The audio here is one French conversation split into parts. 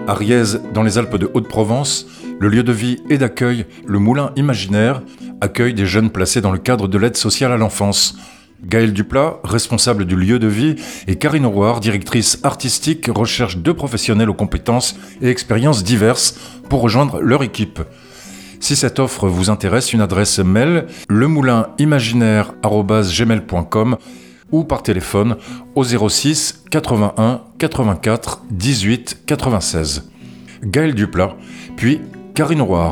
À Riez, dans les Alpes de Haute-Provence, le lieu de vie et d'accueil, le Moulin Imaginaire, accueille des jeunes placés dans le cadre de l'aide sociale à l'enfance. Gaëlle Duplat, responsable du lieu de vie, et Karine Roire, directrice artistique, recherchent 2 professionnels aux compétences et expériences diverses pour rejoindre leur équipe. Si cette offre vous intéresse, une adresse mail lemoulinimaginaire@gmail.com ou par téléphone au 06 81 84 18 96. Gaëlle Duplat, puis Karine Roire.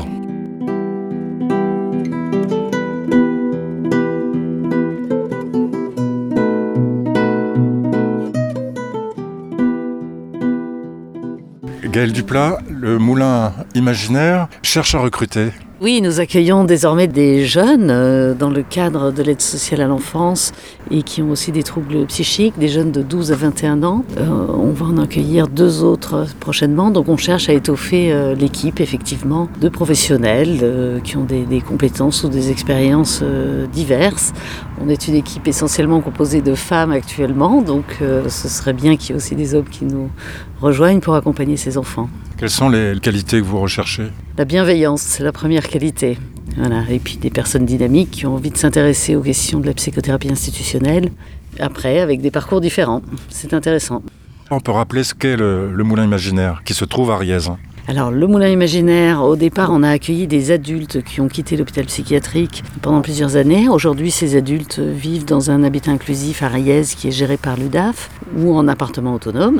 Gaëlle Duplat, le Moulin Imaginaire cherche à recruter. Oui, nous accueillons désormais des jeunes dans le cadre de l'aide sociale à l'enfance et qui ont aussi des troubles psychiques, des jeunes de 12 à 21 ans. On va en accueillir 2 autres prochainement, donc on cherche à étoffer l'équipe effectivement de professionnels qui ont des compétences ou des expériences diverses. On est une équipe essentiellement composée de femmes actuellement, donc ce serait bien qu'il y ait aussi des hommes qui nous rejoignent pour accompagner ces enfants. Quelles sont les qualités que vous recherchez ? La bienveillance, c'est la première qualité. Voilà. Et puis des personnes dynamiques qui ont envie de s'intéresser aux questions de la psychothérapie institutionnelle. Après, avec des parcours différents. C'est intéressant. On peut rappeler ce qu'est le Moulin Imaginaire, qui se trouve à Riez. Alors, le Moulin Imaginaire, au départ, on a accueilli des adultes qui ont quitté l'hôpital psychiatrique pendant plusieurs années. Aujourd'hui, ces adultes vivent dans un habitat inclusif à Riez qui est géré par l'UDAF ou en appartement autonome.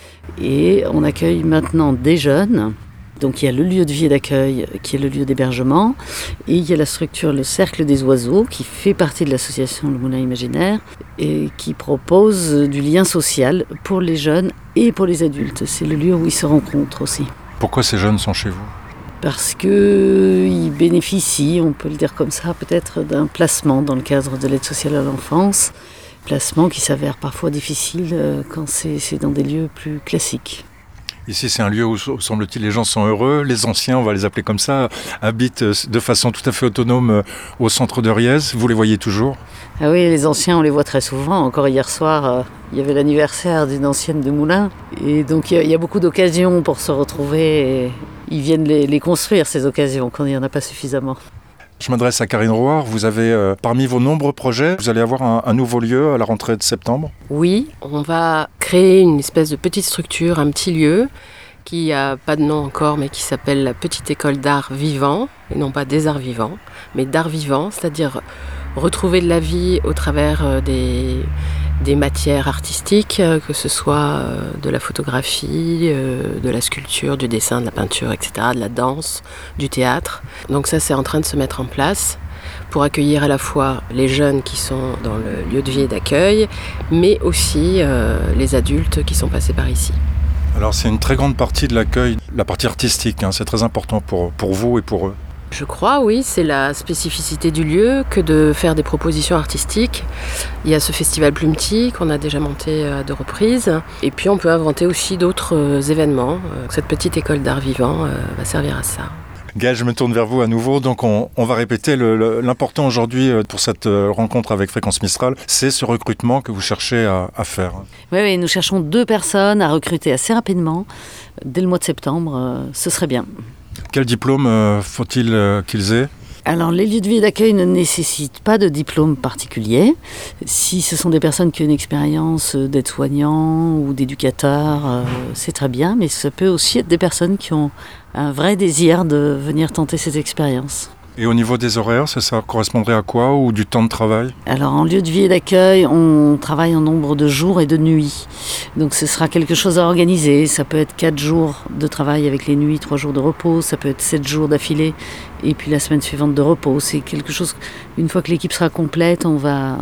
Et on accueille maintenant des jeunes. Donc il y a le lieu de vie et d'accueil qui est le lieu d'hébergement et il y a la structure Le Cercle des Oiseaux qui fait partie de l'association Le Moulin Imaginaire et qui propose du lien social pour les jeunes et pour les adultes. C'est le lieu où ils se rencontrent aussi. Pourquoi ces jeunes sont chez vous ? Parce qu'ils bénéficient, on peut le dire comme ça, peut-être d'un placement dans le cadre de l'aide sociale à l'enfance. Placement qui s'avère parfois difficile quand c'est dans des lieux plus classiques. Ici, c'est un lieu où, semble-t-il, les gens sont heureux. Les anciens, on va les appeler comme ça, habitent de façon tout à fait autonome au centre de Riez. Vous les voyez toujours ? Ah oui, les anciens, on les voit très souvent. Encore hier soir, il y avait l'anniversaire d'une ancienne de Moulin. Et donc, il y a beaucoup d'occasions pour se retrouver. Et ils viennent les construire, ces occasions, quand il n'y en a pas suffisamment. Je m'adresse à Karine Roire. Vous avez, parmi vos nombreux projets, vous allez avoir un nouveau lieu à la rentrée de septembre ? Oui, on va créer une espèce de petite structure, un petit lieu qui n'a pas de nom encore, mais qui s'appelle la Petite École d'Art Vivant, et non pas des arts vivants, mais d'art vivant, c'est-à-dire retrouver de la vie au travers des matières artistiques, que ce soit de la photographie, de la sculpture, du dessin, de la peinture, etc., de la danse, du théâtre. Donc ça, c'est en train de se mettre en place pour accueillir à la fois les jeunes qui sont dans le lieu de vie et d'accueil, mais aussi les adultes qui sont passés par ici. Alors c'est une très grande partie de l'accueil, la partie artistique, c'est très important pour vous et pour eux. Je crois, oui, c'est la spécificité du lieu que de faire des propositions artistiques. Il y a ce festival Plumetis qu'on a déjà monté à 2 reprises. Et puis on peut inventer aussi d'autres événements. Cette petite école d'art vivant va servir à ça. Gaëlle, je me tourne vers vous à nouveau. Donc on va répéter l'important aujourd'hui pour cette rencontre avec Fréquence Mistral, c'est ce recrutement que vous cherchez à faire. Oui, nous cherchons 2 personnes à recruter assez rapidement. Dès le mois de septembre, ce serait bien. Quel diplôme faut-il qu'ils aient ? Alors, les lieux de vie et d'accueil ne nécessitent pas de diplôme particulier. Si ce sont des personnes qui ont une expérience d'aide-soignant ou d'éducateur, c'est très bien, mais ça peut aussi être des personnes qui ont un vrai désir de venir tenter cette expérience. Et au niveau des horaires, ça correspondrait à quoi ou du temps de travail ? Alors en lieu de vie et d'accueil, on travaille en nombre de jours et de nuits. Donc ce sera quelque chose à organiser. Ça peut être 4 jours de travail avec les nuits, 3 jours de repos. Ça peut être 7 jours d'affilée et puis la semaine suivante de repos. C'est quelque chose, une fois que l'équipe sera complète, on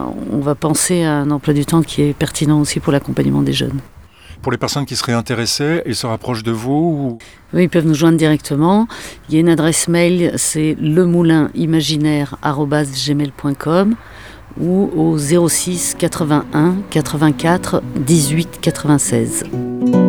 va penser à un emploi du temps qui est pertinent aussi pour l'accompagnement des jeunes. Pour les personnes qui seraient intéressées, ils se rapprochent de vous ou... Oui, ils peuvent nous joindre directement. Il y a une adresse mail, c'est lemoulinimaginaire@gmail.com ou au 06 81 84 18 96.